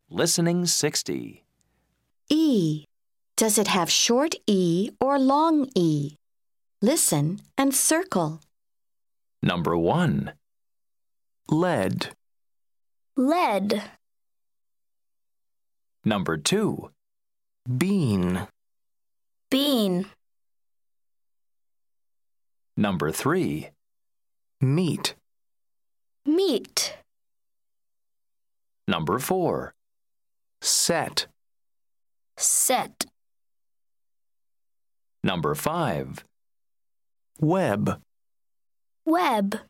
Listening 60. E. Does it have short E or long E? Listen and circle. Number 1. Lead. Lead. Number 2. Bean. Bean. Number 3. Meat. Meat. Number 4. Set. Set. Number 5. Web. Web.